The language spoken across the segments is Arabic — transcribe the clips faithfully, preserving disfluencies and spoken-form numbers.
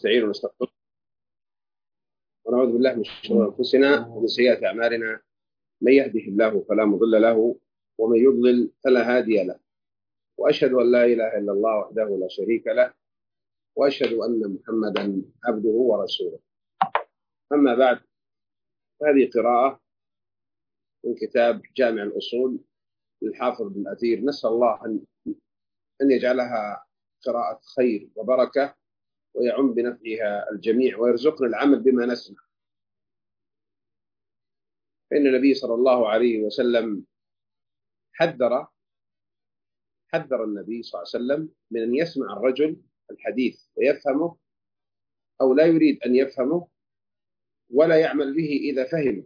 ونستعين ونستغفره ونعوذ بالله من شرور أنفسنا ومن سيئات أعمالنا. من يهده الله فلا مضل له ومن يضلل فلا هادي له، وأشهد أن لا إله إلا الله وحده لا شريك له، وأشهد أن محمدا عبده ورسوله. أما بعد، هذه قراءة من كتاب جامع الأصول للحافظ بن الأثير. نسأل الله أن أن يجعلها قراءة خير وبركة ويعم بنفعها الجميع ويرزقنا العمل بما نسمع. فإن النبي صلى الله عليه وسلم حذر حذر النبي صلى الله عليه وسلم من أن يسمع الرجل الحديث ويفهمه أو لا يريد أن يفهمه ولا يعمل به إذا فهمه.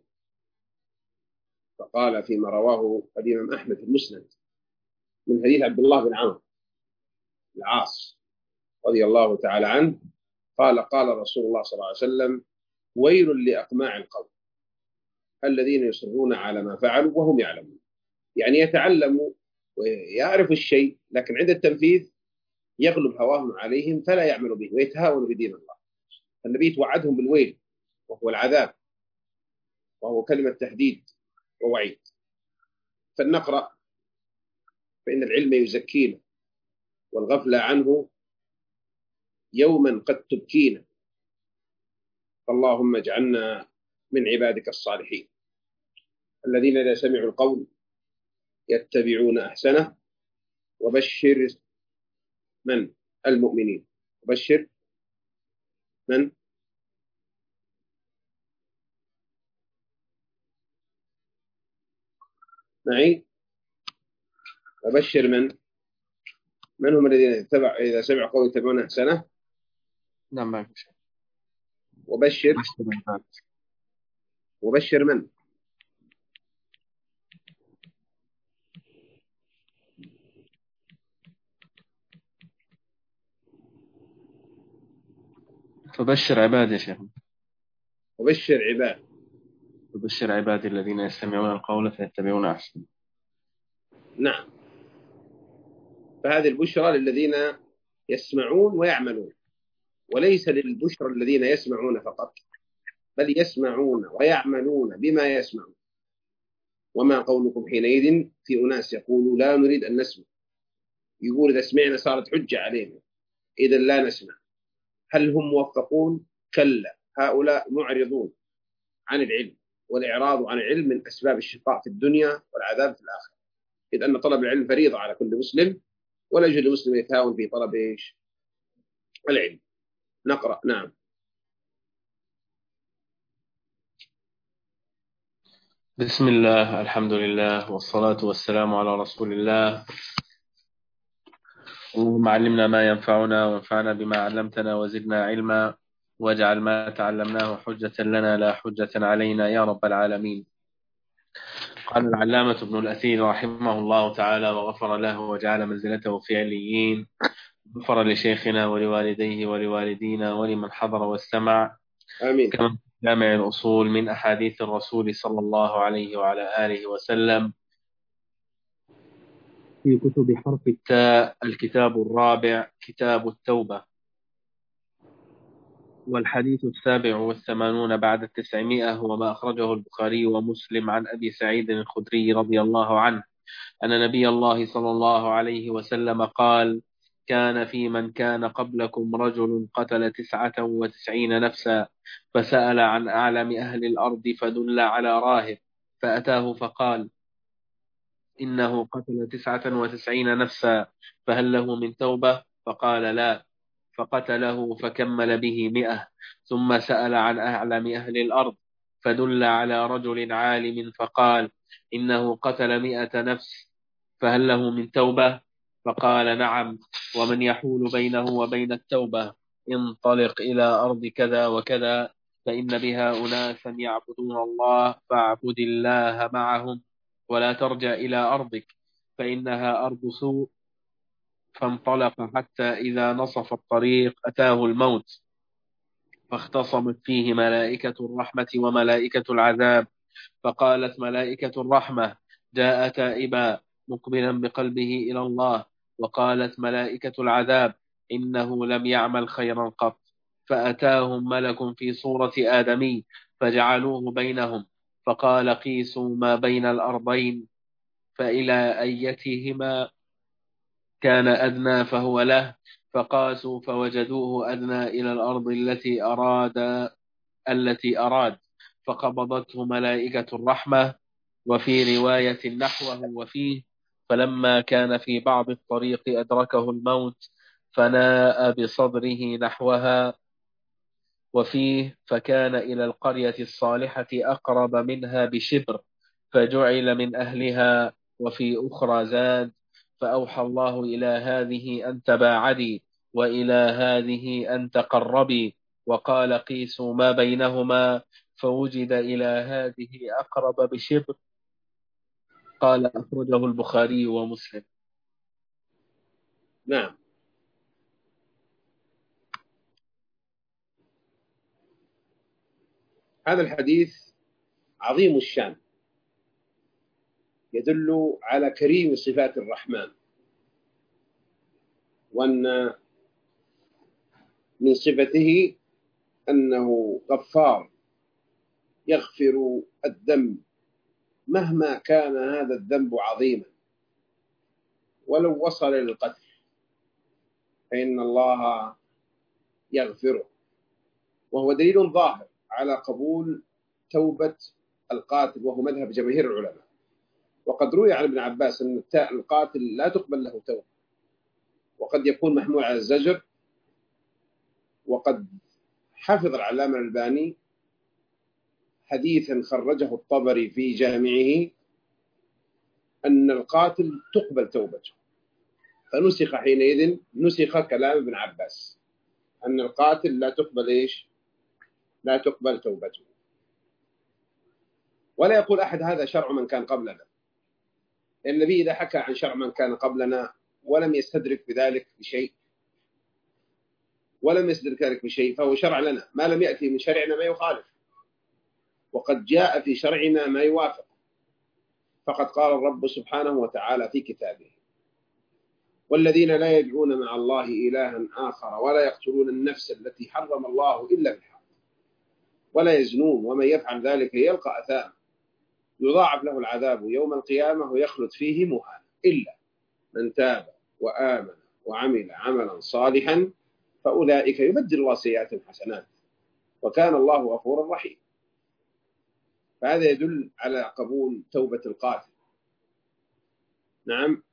فقال فيما رواه الإمام أحمد في المسند من حديث عبد الله بن عمرو العاص رضي الله تعالى عنه قال قال رسول الله صلى الله عليه وسلم: ويل لأقماع القوم الذين يصرون على ما فعلوا وهم يعلمون. يعني يتعلموا ويعرفوا الشيء، لكن عند التنفيذ يغلب هواهم عليهم فلا يعملوا به ويتهاونوا بدين الله. النبي توعدهم بالويل وهو العذاب، وهو كلمة تهديد ووعيد. فلنقرأ، فإن العلم يزكينا والغفلة عنه يوما قد تبكينا. اللهم اجعلنا من عبادك الصالحين الذين إذا سمعوا القول يتبعون أحسنه. وبشر من المؤمنين وبشر من معي وبشر من من هم الذين اتبع إذا سمعوا قول يتبعون أحسنه. نعم معك. وبشر وبشر من فبشر عبادي يا شيخ. وبشر عباد فبشر عبادي الذين يستمعون القول فيتبعون أحسن. نعم، فهذه البشرى للذين يسمعون ويعملون، وليس للبشرى الذين يسمعون فقط، بل يسمعون ويعملون بما يسمعون. وما قولكم حينئذ في أناس يقولوا لا نريد أن نسمع، يقول إذا سمعنا صارت حجة علينا، إذا لا نسمع. هل هم موفقون؟ كلا، هؤلاء معرضون عن العلم، والإعراض عن العلم من أسباب الشقاء في الدنيا والعذاب في الآخرة، إذ أن طلب العلم فريضة على كل مسلم، ولا يجوز للمسلم يتهاون في طلب إيش؟ العلم. نقرأ. نعم. بسم الله، الحمد لله، والصلاة والسلام على رسول الله. اللهم علمنا ما ينفعنا وانفعنا بما علمتنا وزدنا علما، واجعل ما تعلمناه حجة لنا لا حجة علينا يا رب العالمين. قال العلامة ابن الأثير رحمه الله تعالى وغفر له وجعل منزلته في عليين، غفر لشيخنا ولوالديه ولوالدينا ولمن حضر واستمع. آمين. كما في جامع الأصول من أحاديث الرسول صلى الله عليه وعلى آله وسلم في كتب حرف التاء الكتاب الرابع كتاب التوبة، والحديث السابع والثمانون بعد التسعمائة هو ما أخرجه البخاري ومسلم عن أبي سعيد الخدري رضي الله عنه أن نبي الله صلى الله عليه وسلم قال: كان في من كان قبلكم رجل قتل تسعة وتسعين نفسا، فسأل عن أعلم أهل الأرض فدل على راهب، فأتاه فقال: إنه قتل تسعة وتسعين نفسا، فهل له من توبة؟ فقال: لا. فقتله فكمل به مئة، ثم سأل عن أعلم أهل الأرض فدل على رجل عالم، فقال: إنه قتل مئة نفس، فهل له من توبة؟ فقال: نعم. ومن يحول بينه وبين التوبة؟ انطلق إلى أرض كذا وكذا، فإن بها أناسا يعبدون الله، فاعبد الله معهم، ولا ترجع إلى أرضك فإنها أرض سوء. فانطلق حتى إذا نصف الطريق أتاه الموت، فاختصمت فيه ملائكة الرحمة وملائكة العذاب، فقالت ملائكة الرحمة: جاء تائبا مقبلا بقلبه إلى الله. وقالت ملائكة العذاب: إنه لم يعمل خيرا قط. فأتاهم ملك في صورة آدمي فجعلوه بينهم، فقال قيسوا ما بين الأرضين فإلى أيتهما كان أدنى فهو له، فقاسوا فوجدوه أدنى إلى الأرض التي أراد التي أراد فقبضته ملائكة الرحمة. وفي رواية نحوه وفيه فلما كان في بعض الطريق أدركه الموت فناء بصدره نحوها. وفيه فكان إلى القرية الصالحة أقرب منها بشبر فجعل من أهلها. وفي أخرى زاد فأوحى الله إلى هذه أن تباعدي وإلى هذه أن تقربي، وقال قيسوا ما بينهما فوجد إلى هذه أقرب بشبر. قال أخرجه البخاري ومسلم. نعم. هذا الحديث عظيم الشان، يدل على كريم صفات الرحمن، وأن من صفته أنه غفار يغفر الذنب مهما كان هذا الذنب عظيما ولو وصل للقتل فإن الله يغفره، وهو دليل ظاهر على قبول توبة القاتل، وهو مذهب جماهير العلماء. وقد روي عن ابن عباس أن القاتل لا تقبل له توبة، وقد يكون محمول على الزجر. وقد حفظ العلامة الألباني حديثا خرجه الطبري في جامعه أن القاتل تقبل توبته، فنسخ حينئذ نسخ كلام ابن عباس أن القاتل لا تقبل إيش؟ لا تقبل توبته. ولا يقول أحد هذا شرع من كان قبلنا، لأن النبي إذا حكى عن شرع من كان قبلنا ولم يستدرك بذلك بشيء ولم يستدرك ذلك بشيء فهو شرع لنا، ما لم يأتي من شرعنا ما يخالف، وقد جاء في شرعنا ما يوافق. فقد قال الرب سبحانه وتعالى في كتابه: والذين لا يدعون مع الله إلها آخر ولا يقتلون النفس التي حرم الله إلا بالحق ولا يزنون ومن يفعل ذلك يلقى أثاما يضاعف له العذاب يوم القيامة ويخلد فيه مهانا إلا من تاب وآمن وعمل عملا صالحا فأولئك يبدل الله سيئات حسنات وكان الله غفورا رحيما. فهذا يدل على قبول توبة القاتل. نعم.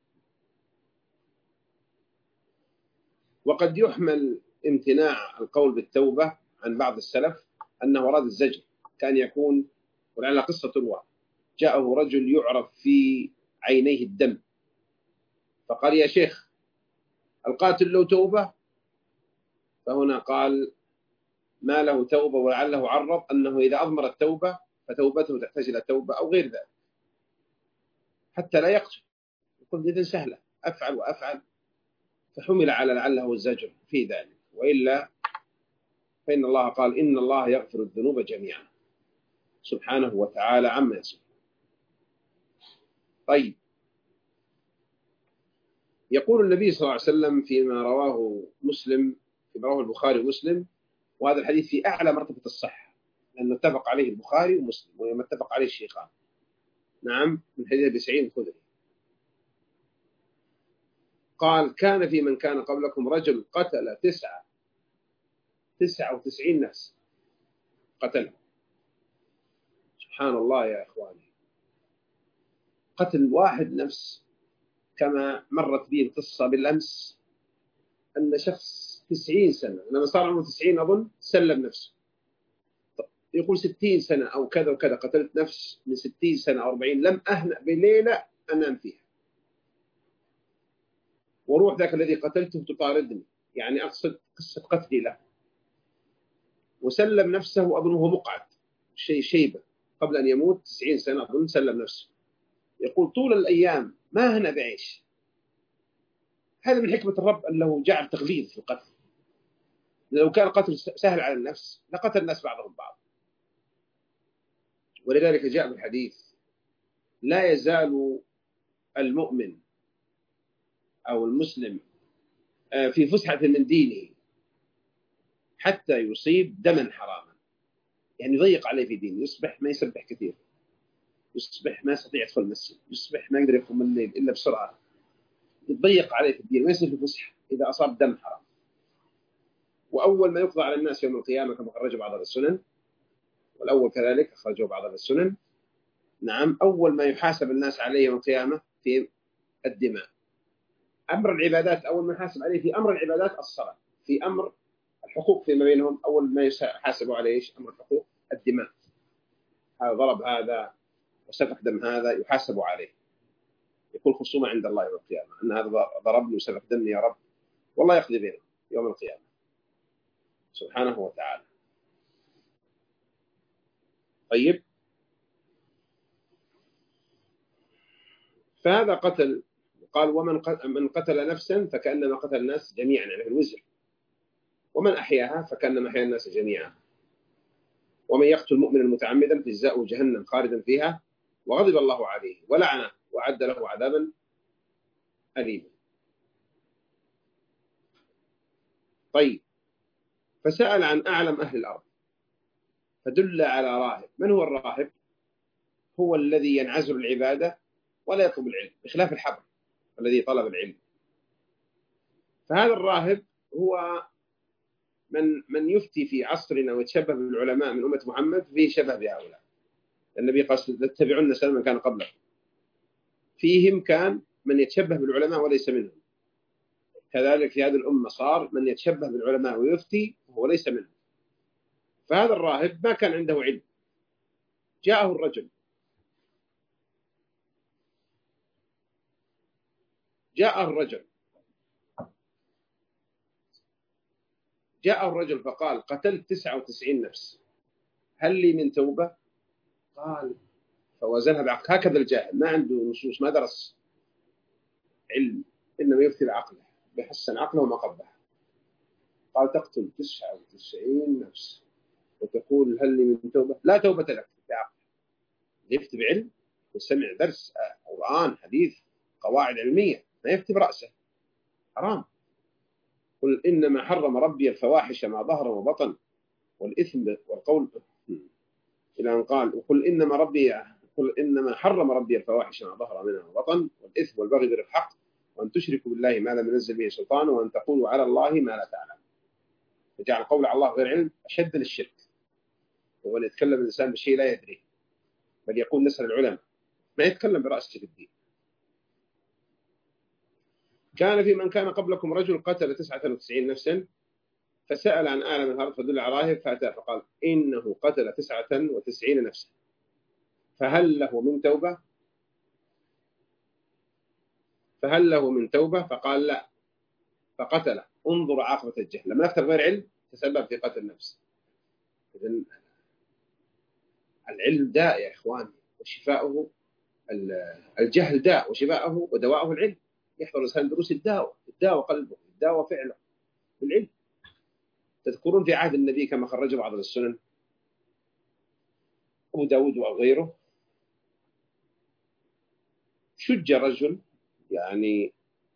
وقد يحمل امتناع القول بالتوبة عن بعض السلف أنه أراد الزجر، كان يكون، ولعل قصة تروى، جاءه رجل يعرف في عينيه الدم فقال: يا شيخ القاتل له توبة؟ فهنا قال: ما له توبة، ولعله عرض أنه إذا أضمر التوبة فتوبته تحتاج إلى توبة أو غير ذلك حتى لا يقتل. يقول إذن سهلة، أفعل وأفعل، فحمل على لعله الزجر في ذلك، وإلا فإن الله قال: إن الله يغفر الذنوب جميعا سبحانه وتعالى عما يصفون. طيب، يقول النبي صلى الله عليه وسلم فيما رواه مسلم فيما رواه البخاري ومسلم، وهذا الحديث في أعلى مرتبة الصحة لأنه اتفق عليه البخاري ومسلم وما اتفق عليه الشيخان. نعم، من حديث أبي سعيد الخدري قال: كان في من كان قبلكم رجل قتل تسعة تسعة وتسعين نفس قتلهم. سبحان الله يا إخواني، قتل واحد نفس. كما مرت بي القصة بالأمس أن شخص تسعين سنة لما صار عمره تسعين أظن سلم نفسه، يقول ستين سنة أو كذا وكذا قتلت نفس من ستين سنة أو أربعين لم أهنأ بليلة أنام فيها، وروح ذاك الذي قتلته تطاردني، يعني أقصد قصة قتلي له. وسلم نفسه أظنه مقعد شيء شيبة قبل أن يموت تسعين سنة أظن سلم نفسه. يقول طول الأيام ما هنا بعيش. هذا من حكمة الرب أنه جعل تغليظ في القتل. لو كان قتل سهل على النفس لقتل الناس بعضهم بعض. ولذلك جاء بالحديث: لا يزال المؤمن أو المسلم في فسحة من دينه حتى يصيب دما حراما، يعني يضيق عليه في دينه، يصبح ما يسبح كثير، يصبح ما يستطيع يدخل المسجد، يصبح ما يقدر يقوم الليل إلا بسرعة، يضيق عليه في الدين، ما يصير في فسحة إذا أصاب دم حرام. وأول ما يقضى على الناس يوم القيامة كما خرج بعض السنن، والأول كذلك أخرجه بعض السنن، نعم، أول ما يحاسب الناس عليه يوم القيامة في الدماء. أمر العبادات أول ما يحاسب عليه في أمر العبادات الصلاة، في أمر الحقوق فيما بينهم أول ما يحاسبوا عليه إيش؟ أمر الحقوق الدماء، هذا ضرب هذا وسفك دم هذا يحاسب عليه، يكون خصومة عند الله يوم القيامة أن هذا ضربني وسفك دمي يا رب، والله يقضي بينهم يوم القيامة سبحانه وتعالى. طيب، فهذا قتل. قال ومن من قتل نفسا فكأنما قتل الناس جميعا، يعني الوزر، ومن أحياها فكأنما أحيا الناس جميعا. ومن يقتل مؤمنا متعمدا فجزاؤه جهنم خالدا فيها وغضب الله عليه ولعنه وأعد له عذابا أليما. طيب، فسأل عن أعلم أهل الأرض فدل على راهب. من هو الراهب؟ هو الذي ينعزل العبادة ولا يطلب العلم، بخلاف الحبر الذي طلب العلم. فهذا الراهب هو من من يفتي في عصرنا ويتشبه بالعلماء من أمة محمد، فيه شبه بهؤلاء. النبي قال تتبعون سنن من كان قبلكم، فيهم كان من يتشبه بالعلماء وليس منهم. كذلك في هذه الأمة صار من يتشبه بالعلماء ويفتي وهو ليس منهم. فهذا الراهب ما كان عنده علم، جاءه الرجل جاءه الرجل جاءه الرجل فقال قتلت تسعة وتسعين نفس، هل لي من توبة؟ قال فوزنها بعقل. هكذا الجاهل ما عنده نصوص، ما درس علم، إنما يفتي بعقله، بيحسن عقله وما قبح. قال تقتل تسعة وتسعين نفس وتقول هل لي من توبة؟ لا توبة لك بعقل. يفتي بعلم وسمع درس قرآن حديث قواعد علمية، ما يفتي برأسه، حرام. قل إنما حرم ربي الفواحش ما ظهر وبطن والإثم والقول إلى أن قال وقل إنما ربي قل إنما حرم ربي الفواحش ما ظهر منها وبطن والإثم والبغي بغير الحق وأن تشركوا بالله ما لم ينزل به سلطان وأن تقولوا على الله ما لا تعلم. فجعل قول على الله غير علم أشد للشرك، هو أن يتكلم الإنسان بشيء لا يدري، بل يقول نسأل العلماء، ما يتكلم برأسه في الدين. كان في من كان قبلكم رجل قتل تسعة وتسعين نفسا فسأل عن أعلم الأرض فدل على راهب فأتى فقال إنه قتل تسعة وتسعين نفسا فهل له من توبة؟ فهل له من توبة؟ فقال لا، فقتل. انظر عاقبة الجهل، لما يقتل غير علم تسبب في قتل النفس. إذن العلم داء يا إخواني، وشفاؤه الجهل داء، وشفاؤه ودواءه العلم. يحضر الإنسان دروس الداء، الداء قلبه، الداء فعله بالعلم. تذكرون في عهد النبي كما خرج بعض السنن أبو داود وغيره، شج رجل، يعني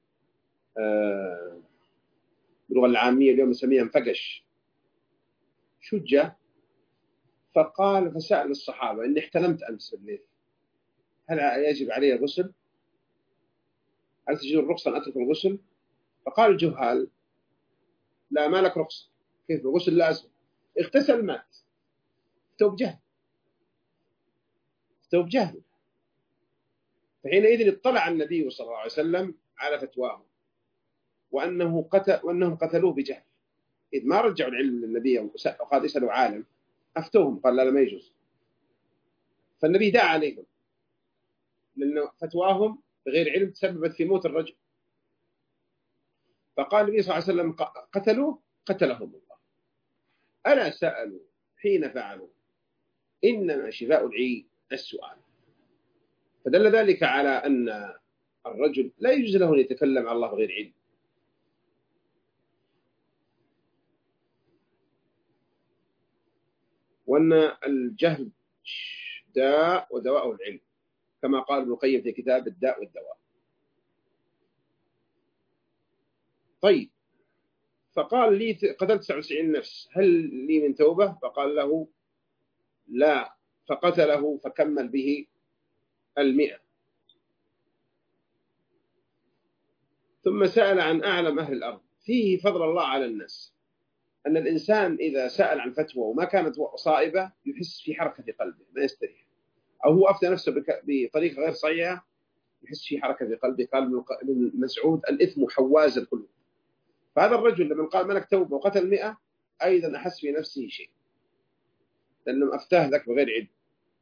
آه باللغة العامية اليوم نسميها انفقش، شج، فقال فسأل الصحابة إني احتلمت أمس بالليل، هل يجب علي الغسل؟ هل تجد الرخصة أن أترك الغسل؟ فقال الجهال لا، ما لك رخصة، كيف الغسل لازم؟ اغتسل مات، توب جهل توب جهل. فحينئذ اطلع النبي صلى الله عليه وسلم على فتواه وأنه قتل وأنهم قتلوه بجهل، إذ ما رجعوا العلم للنبي وقال اسألوا عالم، أفتوهم قال لا لا ما يجوز. فالنبي دعا عليهم لأن فتواهم بغير علم تسببت في موت الرجل. فقال النبي صلى الله عليه وسلم قتلوه قتلهم الله، ألا سألوا حين فعلوا، إنما شفاء العي السؤال. فدل ذلك على أن الرجل لا يجوز له أن يتكلم عن الله بغير علم. وأن الجهل داء ودواءه العلم، كما قال ابن القيم في كتاب الداء والدواء. طيب، فقال لي قتلت تسعة وتسعين نفس، هل لي من توبة؟ فقال له لا، فقتله فكمل به المئة. ثم سأل عن أعلم أهل الأرض. فيه فضل الله على الناس، أن الإنسان إذا سأل عن فتوى وما كانت صائبة يحس في حركة في قلبه، ما يستريح، أو هو أفتى نفسه بطريقة غير صحيحة يحس في حركة في قلبه. قال ابن مسعود الإثم حواز القلوب. فهذا الرجل لما قال ملك توبة وقتل مئة أيضا أحس في نفسه شيء، لأنه أفتاه ذاك بغير علم،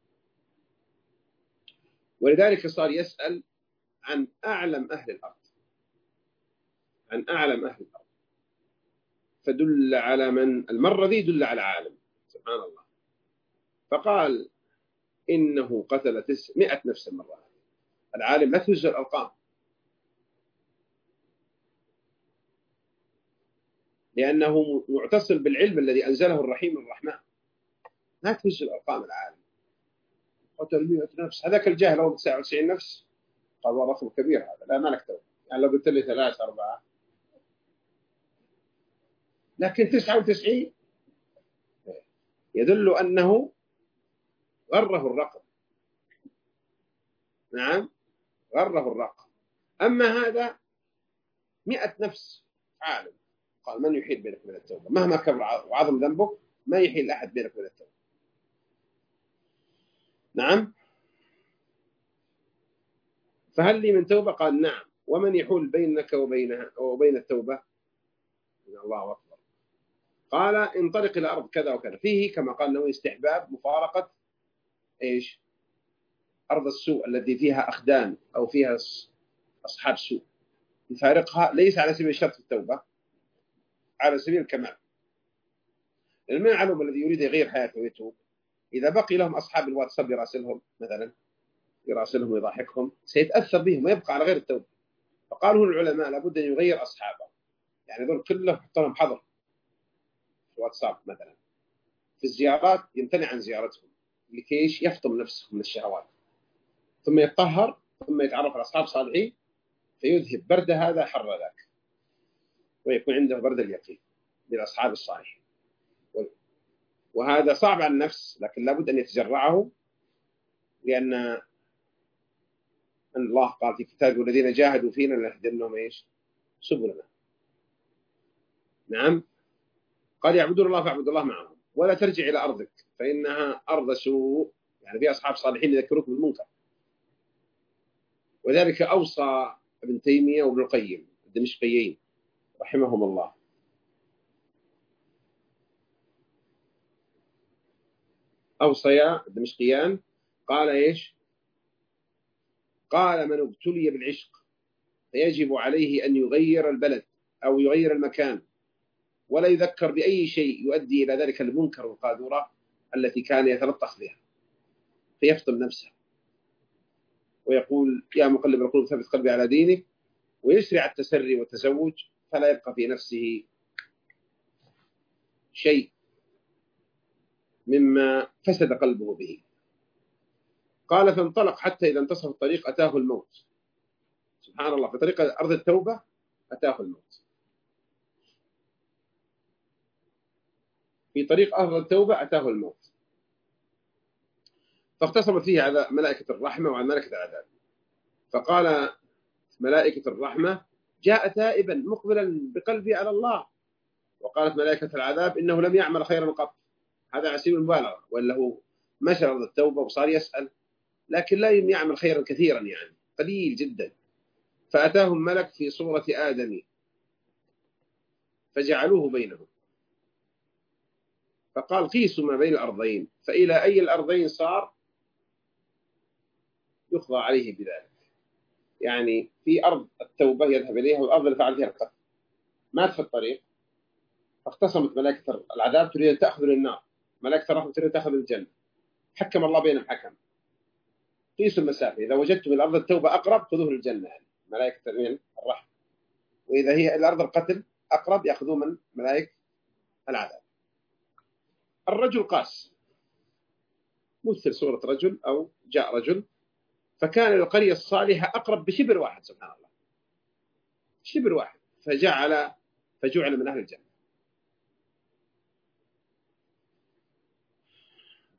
ولذلك صار يسأل عن أعلم أهل الأرض، عن أعلم أهل الأرض، فدل على من المرة ذي دل على عالم، سبحان الله. فقال إنه قتل مئة نفس المرة. العالم لا تهز الأرقام، لأنه معتصم بالعلم الذي أنزله الرحيم الرحمن. لا تهز الأرقام العالم. قتل مئة نفس، هذاك الجاهل لو تسعة وتسعين نفس قال والله رقم كبير هذا، لا ما نكتب، يعني لو قلت لي ثلاثة أربعة، لكن تسعة وتسعين يدل أنه غره الرقم. نعم غره الرقم. أما هذا مئة نفس عالم، قال من يحيل بينك وبين التوبة؟ مهما كبر وعظم ذنبك ما يحيل أحد بينك وبين التوبة. نعم. فهل لي من توبة؟ قال نعم. ومن يحول بينك وبينها وبين التوبة؟ الله أكبر. قال انطلق إلى أرض كذا وكذا. فيه كما قال له استحباب مفارقة إيش؟ أرض السوء التي فيها أخدان أو فيها أصحاب سوء، يفارقها ليس على سبيل الشرط في التوبة، على سبيل الكمال. المعلوم الذي يريد يغير حياته ويتوب، إذا بقي لهم أصحاب الواتساب يراسلهم مثلا، يراسلهم ويضحكهم، سيتأثر بهم ويبقى على غير التوبة. فقالوا العلماء لابد أن يغير أصحابه، يعني ذول كلهم يحط لهم حظر في الواتساب مثلا. في الزيارات يمتنع عن زيارتهم لكيش يفطم نفسه من الشهوات، ثم يتطهر، ثم يتعرف على أصحاب صالحين فيذهب برد هذا حر ذاك، ويكون عنده برد اليقين للأصحاب الصالحين. وهذا صعب على النفس، لكن لابد أن يتجرعه، لأن أن الله قال في كتابه والذين جاهدوا فينا لنهدينهم إيش؟ سبلنا. نعم. قال يعبدون الله فاعبدوا الله معهم ولا ترجع إلى أرضك فإنها أرض سوء، يعني في أصحاب صالحين يذكروك بالمنكر. وذلك أوصى ابن تيمية وابن القيم الدمشقيين رحمهم الله. أوصيا الدمشقيان، قال إيش؟ قال من ابتلي بالعشق فيجب عليه أن يغير البلد أو يغير المكان، ولا يذكر بأي شيء يؤدي إلى ذلك المنكر والقاذورة التي كان يتلطخ بها، فيفطم نفسه ويقول يا مقلب القلوب ثبت قلبي على دينك، ويسرع التسري والتزوج، فلا يبقى في نفسه شيء مما فسد قلبه به. قال فانطلق حتى إذا انتصف الطريق أتاه الموت. سبحان الله، في طريق أرض التوبة أتاه الموت. في طريق أرض التوبة أتاه الموت. فاختصمت فيه ملائكة الرحمة وعن ملائكة العذاب. فقال ملائكة الرحمة جاء تائبا مقبلا بقلبي على الله، وقالت ملائكة العذاب إنه لم يعمل خيرا قط. هذا على سبيل المبالغة، ولا هو مشى أرض التوبة وصار يسأل، لكن لا يعمل خيرا كثيرا، يعني قليل جدا. فأتاهم ملك في صورة آدم فجعلوه بينهم، فقال قيسوا ما بين الأرضين، فإلى أي الأرضين صار يقضى عليه بذلك. يعني في أرض التوبة يذهب إليها، والأرض اللي فعل فيها القتل مات في الطريق، فاختصمت ملائكة العذاب تريد أن تأخذ للنار، ملائكة الرحمة تريد أن تأخذ للجنة، حكم الله بينهم حكم. قيسوا المسافة، إذا وجدتم الأرض التوبة أقرب خذوه للجنة، يعني ملائكة الرحمة، وإذا هي الأرض القتل أقرب يأخذوه من ملائكة العذاب. الرجل قاس، مثل صورة رجل أو جاء رجل، فكان القرية الصالحة أقرب بشبر واحد، سبحان الله، شبر واحد، فجعل فجعل من أهل الجنة.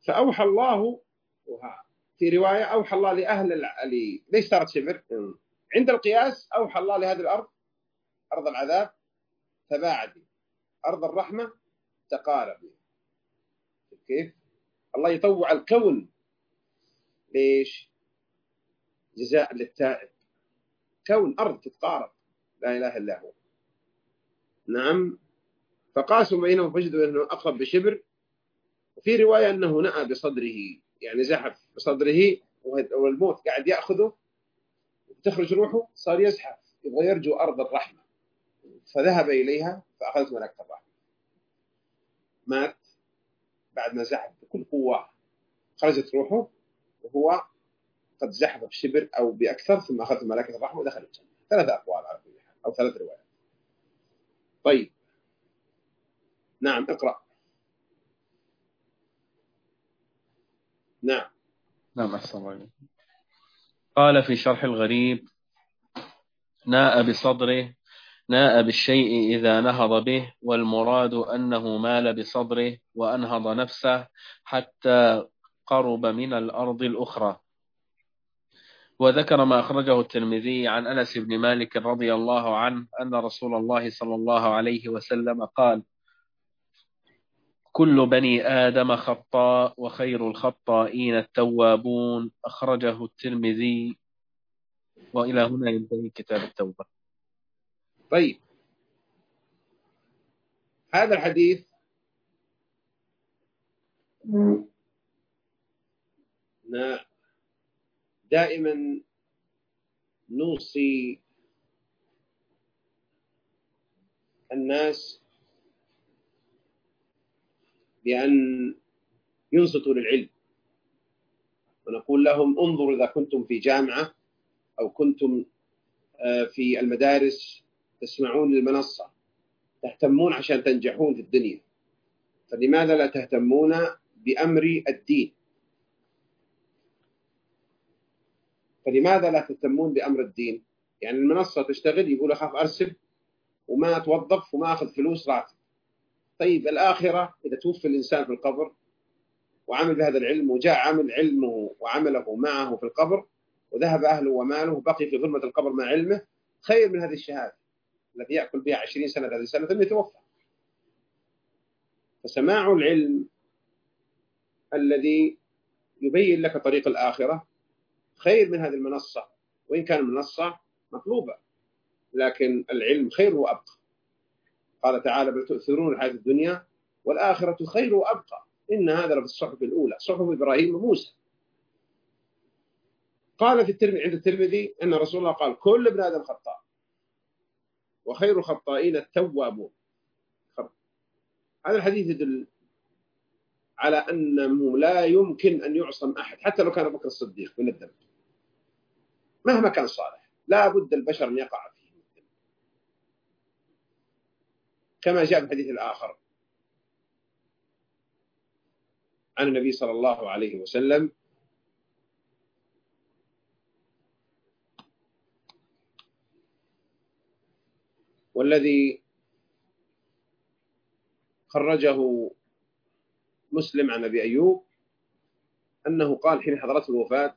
فأوحى الله، في رواية أوحى الله لأهل العلي ليش صارت شبر؟ عند القياس أوحى الله لهذه الأرض، أرض العذاب تباعدي، أرض الرحمة تقاربي. كيف؟ الله يطوع الكون ليش؟ جزاء للتائب. كون أرض تتقارب، لا إله إلا هو. نعم. فقاسوا بينهم فجدوا أنه أقرب بشبر. وفي رواية أنه نأى بصدره، يعني زحف بصدره والموت قاعد يأخذه وتخرج روحه، صار يزحف يبغى يرجو أرض الرحمة، فذهب إليها فأخذت ملكة الرحمة. مات بعد ما زحف بكل قوة، خرجت روحه وهو قد زحف بشبر أو بأكثر، ثم أخذت ملكة الرحمة ودخل الجنة. ثلاث أقوال على كل حال أو ثلاث روايات. طيب نعم اقرأ. نعم نعم أحسن الله. قال في شرح الغريب: ناء بصدره، ناء بالشيء إذا نهض به، والمراد أنه مال بصدره وأنهض نفسه حتى قرب من الأرض الأخرى. وذكر ما أخرجه الترمذي عن أنس بن مالك رضي الله عنه أن رسول الله صلى الله عليه وسلم قال: كل بني آدم خطاء وخير الخطائين التوابون. أخرجه الترمذي. وإلى هنا ينتهي كتاب التوبة. طيب هذا الحديث دائما نوصي الناس بأن ينصتوا للعلم، ونقول لهم انظروا إذا كنتم في جامعة أو كنتم في المدارس تسمعون للمنصة، تهتمون عشان تنجحون في الدنيا، فلماذا لا تهتمون بأمر الدين؟ فلماذا لا تهتمون بأمر الدين؟ يعني المنصة تشتغل، يقول أخاف أرسل وما أتوظف وما أخذ فلوس راتب. طيب الآخرة إذا توفي الإنسان في القبر وعمل بهذا العلم وجاء عمل علمه وعمله معه في القبر وذهب أهله وماله وبقي في ظلمة القبر مع علمه، خير من هذه الشهادة الذي يأكل بها عشرين سنة ثلاثين سنة ثم يتوفى. فسماع العلم الذي يبين لك طريق الآخرة خير من هذه المنصة، وإن كان المنصة مطلوبة لكن العلم خير وأبقى. قال تعالى: بل تؤثرون الحياة الدنيا والآخرة خير وأبقى إن هذا لفي الصحف الأولى صحف إبراهيم وموسى. قال في الترمذي عند الترمذي أن رسول الله قال: كل ابن آدم خطاء وخير الخطائين التوابون. هذا الحديث يدل على أنه لا يمكن أن يعصم أحد حتى لو كان أبو بكر الصديق من الذنب مهما كان صالح، لا بد البشر أن يقع فيه، كما جاء في الحديث الآخر عن النبي صلى الله عليه وسلم: والذي خرجه مسلم عن أبي أيوب أنه قال حين حضرته الوفاة: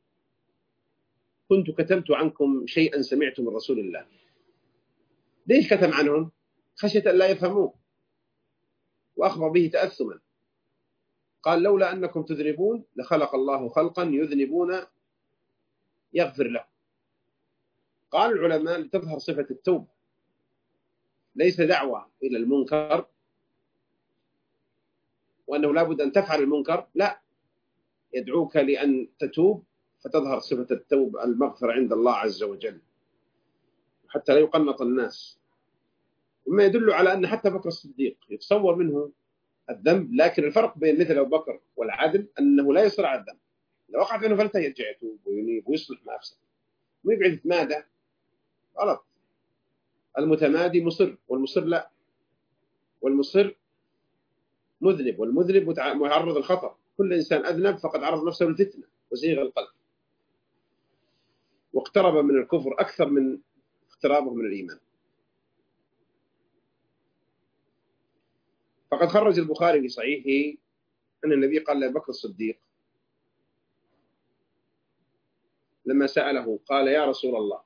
كنت كتمت عنكم شيئا سمعت من رسول الله. ليش كتم عنهم؟ خشية أن لا يفهموه، وأخبر به تأثما. قال: لولا أنكم تذنبون لخلق الله خلقا يذنبون يغفر له. قال العلماء: لتظهر صفة التوبة، ليس دعوة إلى المنكر وأنه لا بد أن تفعل المنكر، لا، يدعوك لأن تتوب فتظهر صفة التوبة المغفرة عند الله عز وجل حتى لا يقنط الناس. وما يدل على أن حتى بكر الصديق يتصور منه الذنب، لكن الفرق بين مثل أبو بكر والعدل أنه لا يصر على الذنب، لو وقع فيه فلته يرجع يتوب وينيب ويصلح ما أفسد، ويقعد يتمادى. غلط. المتمادي مصر، والمصر لا، والمصر مذنب، والمذنب معرض الخطر. كل إنسان أذنب فقد عرض نفسه للفتنة وزيغ القلب، واقترب من الكفر أكثر من اقترابه من الإيمان. فقد خرج البخاري في صحيحه أن النبي قال لأبي بكر الصديق لما سأله قال يا رسول الله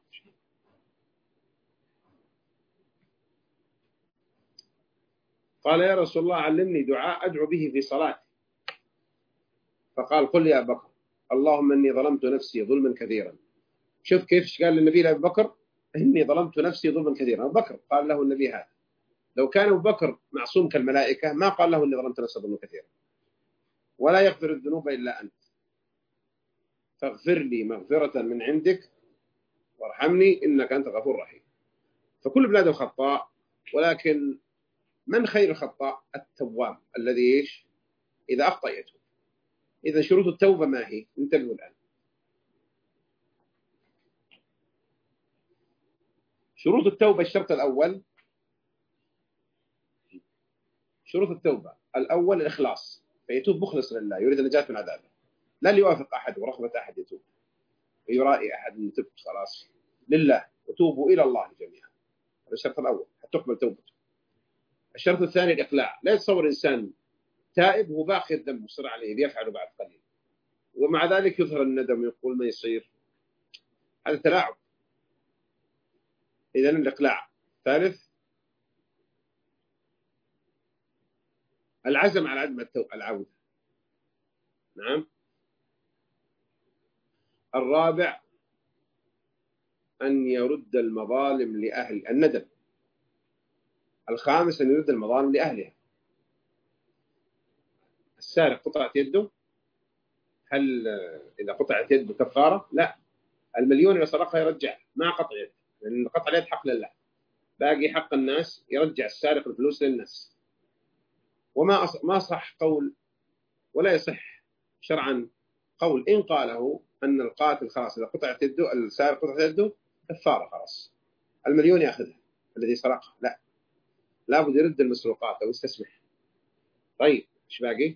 قال يا رسول الله علمني دعاء أدعو به في صلاتي. فقال قل يا أبا بكر اللهم إني ظلمت نفسي ظلما كثيرا. شوف كيف قال النبي لأبي بكر إني ظلمت نفسي ظلما كثيرا. أبو بكر قال له النبي هذا. لو كان أبو بكر معصوم كالملائكة ما قال له إني ظلمت نفسي ظلما كثيرا. ولا يغفر الذنوب إلا أنت فاغفر لي مغفرة من عندك وارحمني إنك أنت غفور رحيم. فكل ابن آدم خطاء، ولكن من خير الخطاء؟ التواب الذي إيش إذا أخطأ يتوب. إذا شروط التوبة ما هي؟ انتبهوا الآن. شروط التوبة الشرط الأول، شروط التوبة الأول الإخلاص، فيتوب مخلص لله يريد النجاة من عذابه، لا ليوافق أحد ورغبة أحد يتوب ويرائي أحد من تبت، خلاص لله وتوبوا إلى الله جميعا. هذا الشرط الأول حتى تقبل توبته. الشرط الثاني الإقلاع. لا يتصور إنسان تائب وهو باقي الذنب مصر عليه بيفعله بعد قليل ومع ذلك يظهر الندم ويقول ما يصير، هذا تلاعب. إذن الإقلاع. ثالث العزم على عدم العودة. نعم. الرابع أن يرد المظالم لأهل الندم. الخامس أن يرد المظالم لأهلها. السارق قطعت يده، هل إذا قطعت يده كفارة؟ لا، المليون إذا سرقها يرجع مع قطع يده، لأن قطع اليد حق لله، باقي حق الناس يرجع السارق الفلوس للناس. وما ما صح قول ولا يصح شرعا قول إن قاله أن القاتل خلاص إذا قطعت يده السارق قطعت يده كفارة خلاص المليون يأخذها الذي سرقها، لا، لابد يرد المسروقات أو يستسمح. طيب إيش باقي؟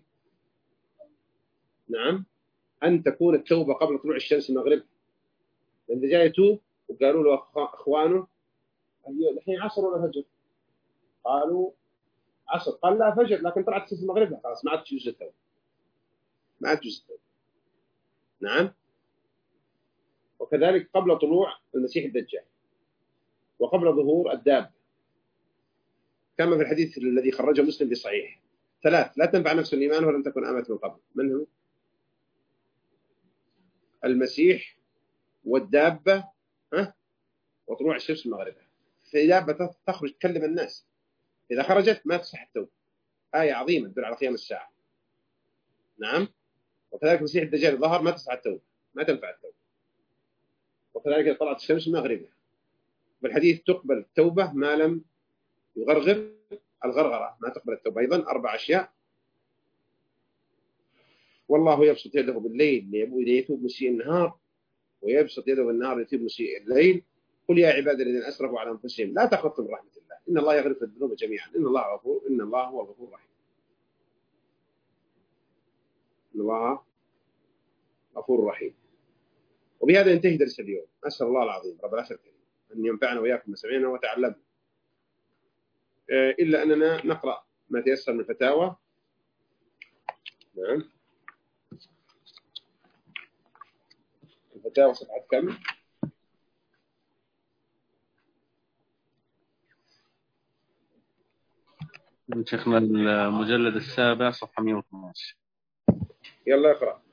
نعم، أن تكون التوبة قبل طلوع الشمس المغرب، لأن جاء يتوب وقالوا له أخوانه الحين عصر ولا فجر؟ قالوا عصر. قال لا فجر، لكن طلعت الشمس المغرب خلاص ما عاد تجوز التوبة، ما عاد تجوز التوبة. نعم. وكذلك قبل طلوع المسيح الدجال وقبل ظهور الدابة، كما في الحديث الذي خرجه مسلم في صحيح. ثلاث لا تنفع نفس الإيمان ولم تكن آمنت من قبل. من هو؟ المسيح والدابة، ها، وطلوع الشمس المغرب. في دابة تخرج تكلم الناس، إذا خرجت ما تصح التوبة. آية عظيمة تدل على قيام الساعة. نعم. وكذلك المسيح الدجال ظهر ما تصح التوبة، ما تنفع التوبة. وكذلك إذا طلعت الشمس المغربية. بالحديث تقبل التوبة ما لم يغرغر الغرغرة، ما تقبل التوبة. أيضا أربع أشياء. والله يبسط يده بالليل ليتوب مسيء النهار، ويبسط يده بالنهار ليتوب مسيء الليل. قل يا عبادي الذين أسرفوا على أنفسهم لا تقنطوا من رحمة الله إن الله يغفر الذنوب جميعا إن الله غفور إن الله هو الغفور الرحيم. إن الله غفور رحيم. وبهذا ينتهي درس اليوم. أسأل الله العظيم رب العرش الكريم أن ينفعنا وإياكم ما سمعنا وتعلمنا، إلا أننا نقرأ ما تيسر من الفتاوى. نعم. الفتاوى صفحة كم؟ شيخنا المجلد السابع صفحة مئة واثني عشر. يلا اقرأ.